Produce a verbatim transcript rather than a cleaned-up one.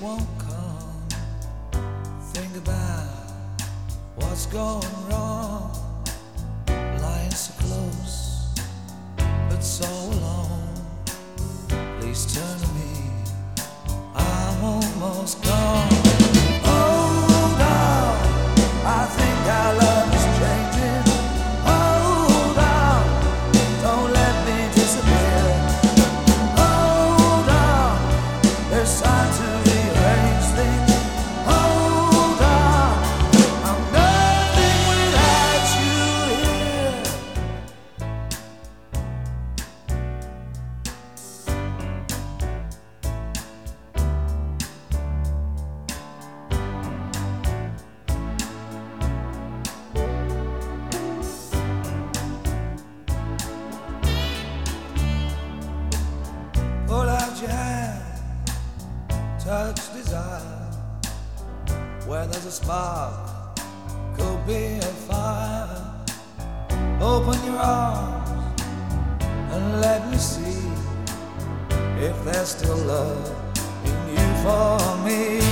won't come. Think about what's going wrong. Lying so close, but so alone. Please turn to me, I'm almost gone. Hold on, I think our love is changing. Hold on, don't let me disappear. Hold on, there's time to rearrange things. Hold on, I'm nothing without you here. Pull out your hand, touch desire. Where there's a spark, could be a fire. Open your arms and let me see if there's still love in you for me.